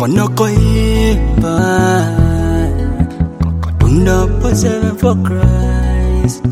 kono koimba katunda posere for Christ.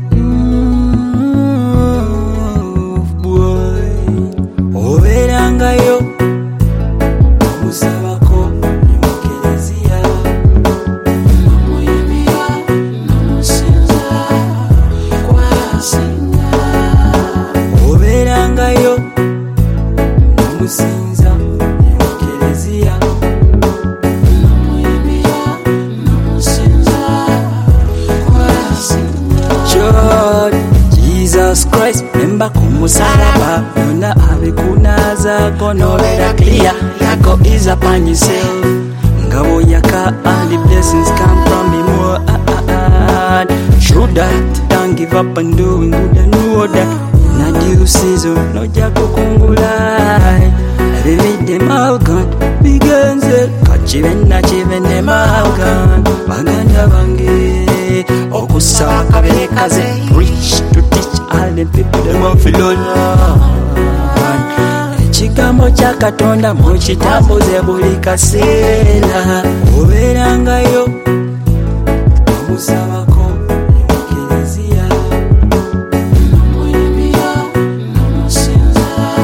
Boy overanga yo musabako imukelezia namuyimbira namusinza kwasinga overanga yo namusinza imukelezia namuyimbira namusinza kwasinga. Jesus Christ memba kumusalaba yona abikunaza konolera clear yako is upon yourself ngabo yaka and the blessings come from him. True that, don't give up on doing good and know that in a due season no jako kungulai every them all gone begins it kachiven them all gone baganda bange okusawa kabelekaze preach to teach all the people them want to learn. Ekigambo kya Katonda mukitambuze buli kaseera obeerangayo omusabako emukelezia namuyimbira namusinza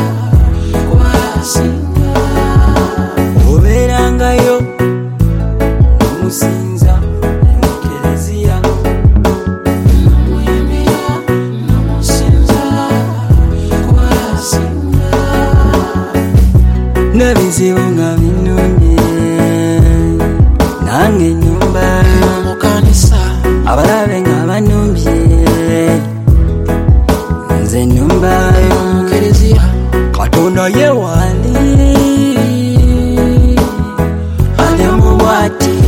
kwasinga obeerangayo omusinza emukelezia namuyimbira namusinza kwasinga. Nebizibu nga binumye nange nyumba mukanisa abalabe nga banumbye nze nyumba y'omukelezia Katonda ye wali ale mubwati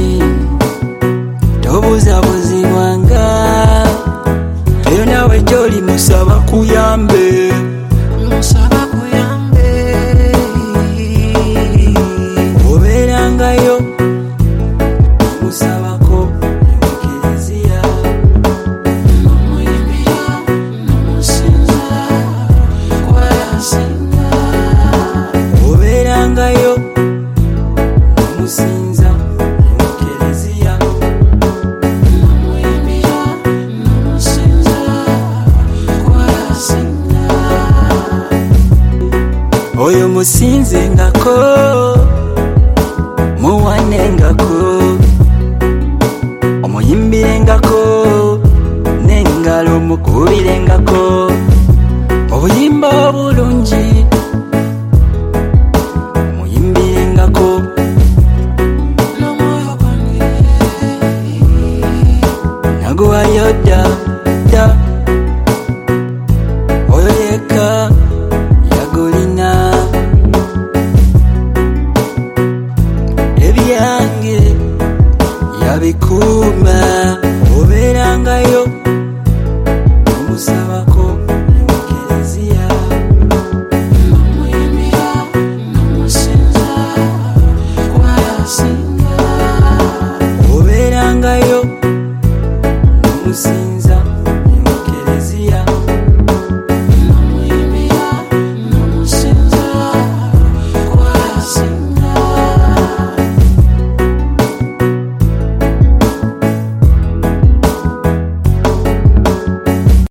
tobuzabuzibwanga eyo nawe gy'oli musaba kuyambe musaba kuyambe obeerangayo musabako emukelezia namuyimbira namusinza kwasinga obeerangayo namusinza emukelezia namuyimbira namusinza kwasinga. Oyo musinzengako muwanengako omuyimbirengako n'engalo mukubirengako obuyimba obulungi muyimbirengako n'omwoyo gwange naguwayo dda oyo yekka yagulina ebyange yabikula